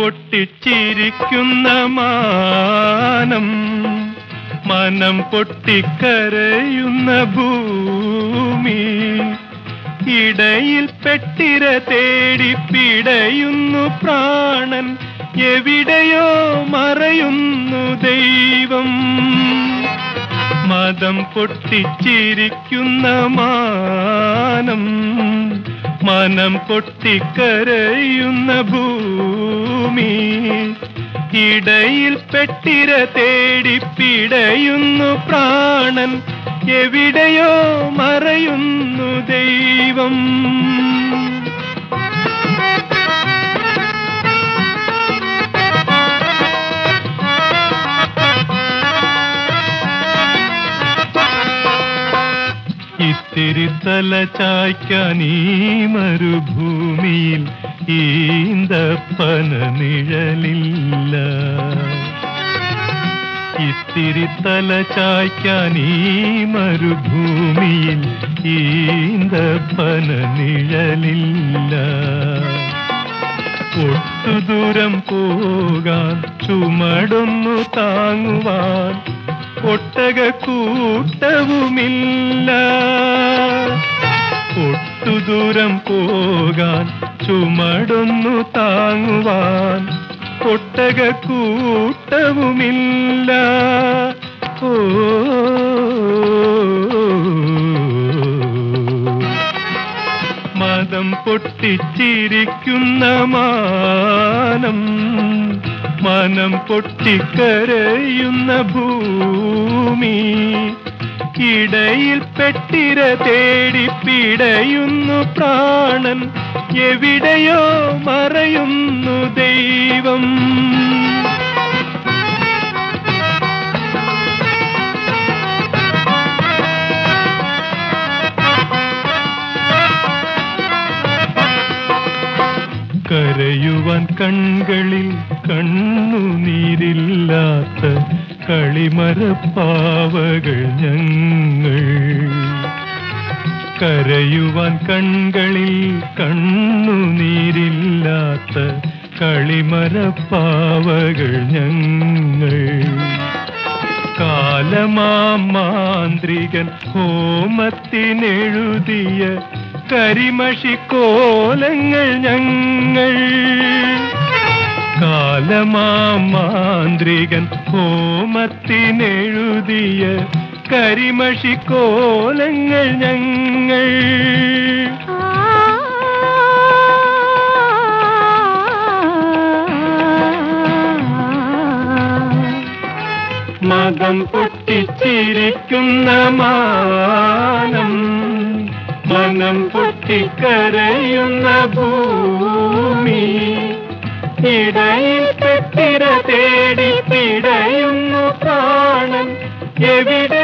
പൊട്ടിച്ചിരിക്കുന്ന മാനം, മനം പൊട്ടിക്കരയുന്ന ഭൂമി, ഇടയിൽ പെട്ടിര തേടി പിടയുന്നു പ്രാണൻ, എവിടെയോ മറയുന്നു ദൈവം. മതം പൊട്ടിച്ചിരിക്കുന്ന മാനം, മനം പൊട്ടിക്കരയുന്ന ഭൂമി, ഇടയിൽ പെട്ടിര തേടി പിടയുന്നു പ്രാണൻ, എവിടെയോ മറയുന്നു ദൈവം. ഇത്തിരി തല ചായ്ക്കാൻ ഈ മരുഭൂമിയിൽ ഈന്തപ്പന നിഴലില്ല. ഇത്തിരി തല ചായ്ക്കാൻ ഈ മരുഭൂമിയിൽ ഈന്തപ്പന നിഴലില്ല. ഒട്ടുദൂരം പോകാൻ ചുമടൊന്നു താങ്ങുവാൻ ഒട്ടകക്കൂട്ടവുമില്ല. ഒട്ടുദൂരം പോകാൻ ചുമടൊന്നു താങ്ങുവാൻ ഒട്ടകക്കൂട്ടവുമില്ല. ഓ മതം പൊട്ടിച്ചിരിക്കുന്ന മാനം, മനം പൊട്ടിക്കരയുന്ന ഭൂമി, ഇടയിൽ പെട്ടിര തേടി പിടയുന്നു പ്രാണൻ, എവിടെയോ മറയുന്നു ദൈവം. കരയുവാൻ കൺകളിൽ കണ്ണുനീരില്ലാത്ത കളിമരപ്പാവകൾ ഞങ്ങൾ. കരയുവാൻ കൺകളിൽ കണ്ണുനീരില്ലാത്ത കളിമരപ്പാവകൾ ഞങ്ങൾ. കാലമാന്ത്രികൻ ഹോമത്തിനെഴുതിയ കരിമഷിക്കോലങ്ങൾ ഞങ്ങൾ. കാലമാന്ത്രികൻ ഹോമത്തിനെഴുതിയ കരിമഷിക്കോലങ്ങൾ ഞങ്ങൾ. മതം പൊട്ടിച്ചിരിക്കുന്ന മാനം, മനം പൊട്ടിക്കരയുന്ന ഭൂമി, ഇടയിൽ പെട്ടിര തേടി പിടയുന്നു പ്രാണൻ, എവിടെ